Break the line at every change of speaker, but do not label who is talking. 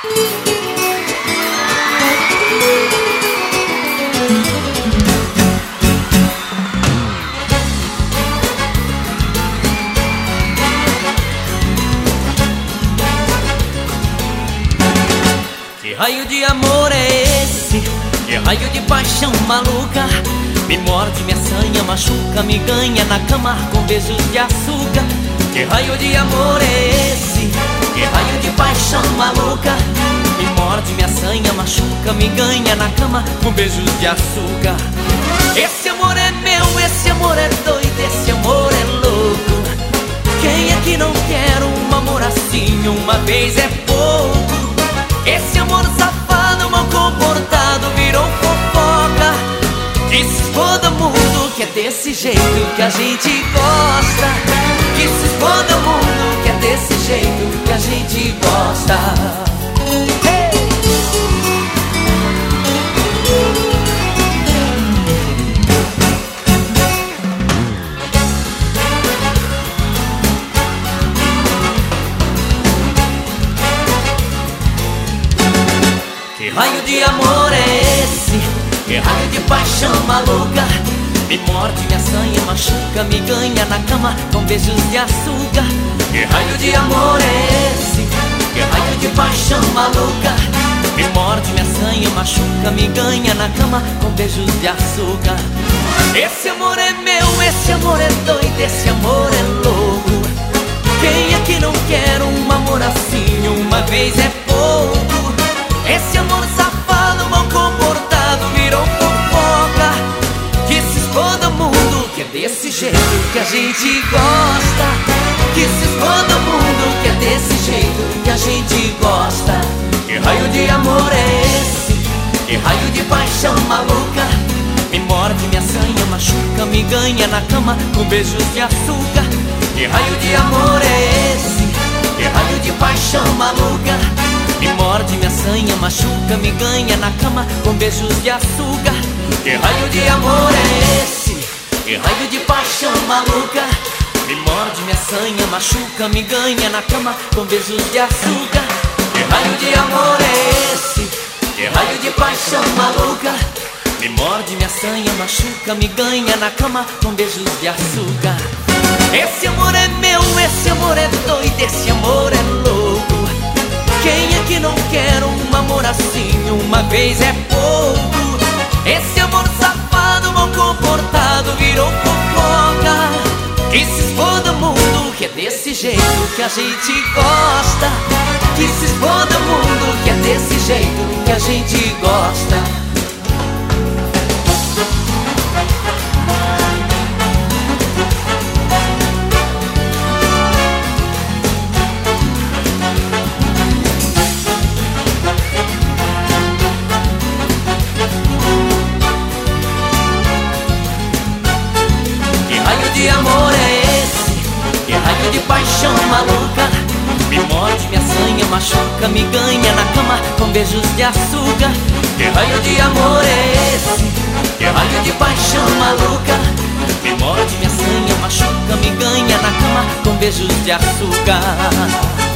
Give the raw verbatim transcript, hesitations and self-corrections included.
Que raio de amor é esse? Que raio de paixão maluca? Me morde, me assanha, machuca, me ganha na cama com beijos de açúcar. Que raio de amor é esse? Que raio de paixão maluca? Me morde, me assanha, machuca, me ganha na cama com beijos de açúcar. Esse amor é meu, esse amor é doido, esse amor é louco. Quem é que não quer um amor assim? Uma vez é pouco. Esse amor safado, mal comportado, virou fofoca. Que se exploda o mundo, que é desse jeito que a gente gosta. Que se exploda o mundo, que é desse jeito que a gente gosta. Hey! Que raio de amor é esse? Que raio de paixão maluca? Me morde, me assanha, machuca, me ganha na cama com beijos de açúcar. Que raio de amor é esse? Que raio de paixão maluca? Me morde, me assanha, machuca, me ganha na cama com beijos de açúcar. Esse amor é meu, esse amor é doido, esse amor é louco. Quem é que não quer um amor assim? Uma vez é pouco. Esse amor safado, mal comportado, virou fofoca. Que se exploda o mundo, que é desse jeito que a gente gosta. Que se exploda o mundo, que é desse jeito que a gente gosta. Que raio de amor é esse? Que raio de paixão maluca? Me morde, me assanha, machuca, me ganha na cama com beijos de açúcar. Que raio de amor é esse? Que raio de paixão maluca? Me morde, me assanha, machuca, me ganha na cama com beijos de açúcar. Que raio de amor é esse? Que raio de paixão maluca? Me morde, me assanha, machuca, me ganha na cama com beijos de açúcar. Que raio de amor é esse? Que raio de paixão maluca? Me morde, me assanha, machuca, me ganha na cama com beijos de açúcar. Esse amor é meu, esse amor é doido, esse amor é louco. Quem é que não quer um amor assim? Uma vez é pouco. Esse amor safado, mal comportado, virou fofoca. Que se exploda o mundo, que é desse jeito que a gente gosta. Que se exploda o mundo, que é desse jeito que a gente gosta. Que amor é esse? Que raio de paixão maluca? Me morde, me assanha, machuca, me ganha na cama com beijos de açúcar. Que raio de amor é esse? Que raio de paixão maluca? Me morde, me assanha, machuca, me ganha na cama com beijos de açúcar.